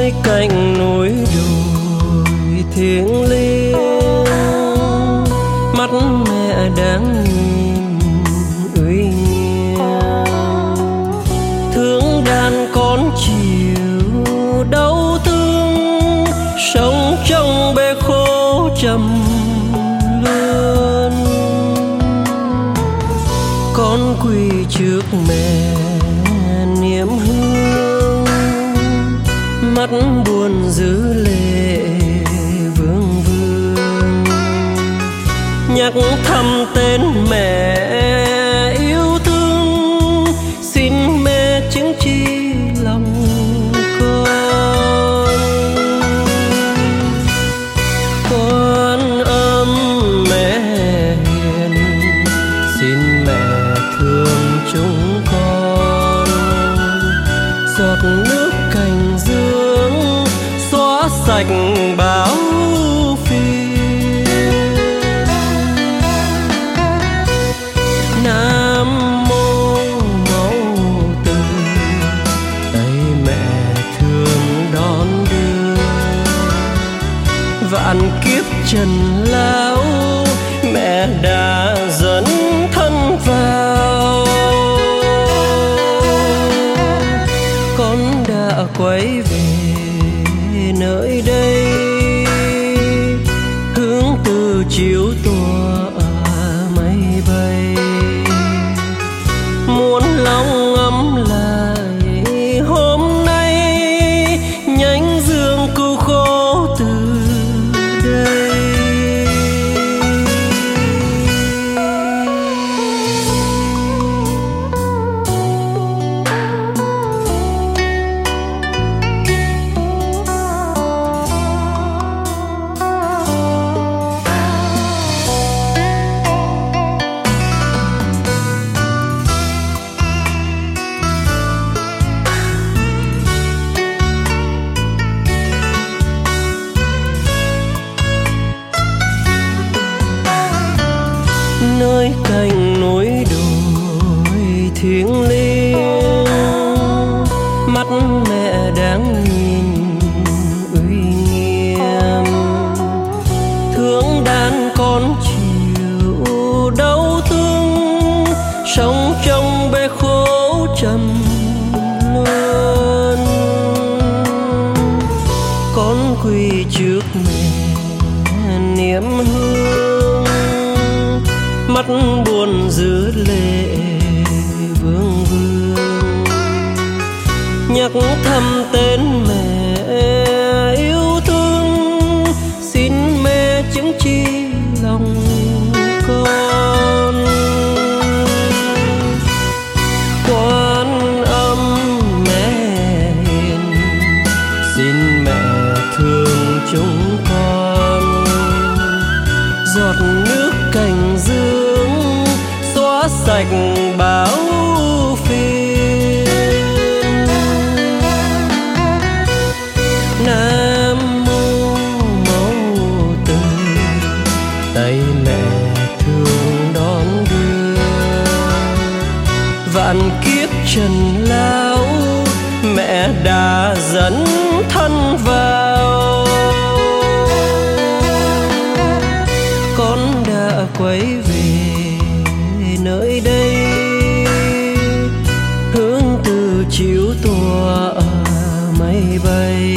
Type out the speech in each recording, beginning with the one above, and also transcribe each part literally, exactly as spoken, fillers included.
nơi cạnh núi đồi thiêng liêng, mắt mẹ đáng nhìn uy nghiêm, thương đàn con chiều đau thương, sống trong bể khổ trầm luân. Con quỳ trước mẹ niệm hương, mắt buồn giữ lệ vương vương, nhắc thầm tên mẹ yêu thương, xin mẹ chứng chi lòng con. Quan âm mẹ hiền, xin mẹ thương chúng con, giọt nước cành dương xóa sạch báo phiền. Nam mô mẫu từ, tay mẹ thương đón đưa, vạn kiếp trần lao mẹ đã dẫn thân vào. Con đã quay về nơi đây, hướng từ chiếu tỏa mây bay, muốn lòng ấm lại hôm nay, nhánh dương cứu khổ từ đây. Nơi cạnh núi đồi thiêng liêng, mắt mẹ đáng nhìn uy nghiêm, thương đàn con chiều đau thương, sống trong bể khổ trầm luân. Con quỳ trước mẹ niệm hương, mắt buồn giữ lệ vương vương, nhắc thầm tên mẹ yêu thương, xin mẹ chứng chi lòng con. Quan âm mẹ hiền, xin mẹ thương chúng con, giọt nước cành dương xóa sạch báo phiền. Nam mô mẫu từ, tay mẹ thương đón đưa, vạn kiếp trần lao mẹ đã dẫn thân vào. Con đã quay về nơi đây, hướng từ chiếu tỏa mây bay,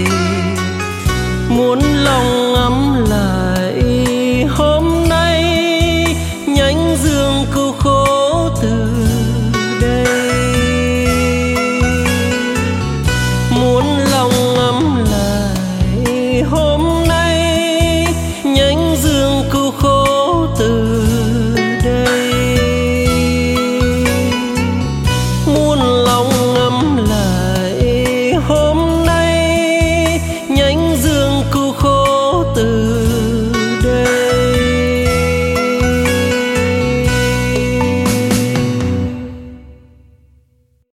muốn lòng ấm lại hôm nay, nhánh dương cứu khổ từ đây. Muốn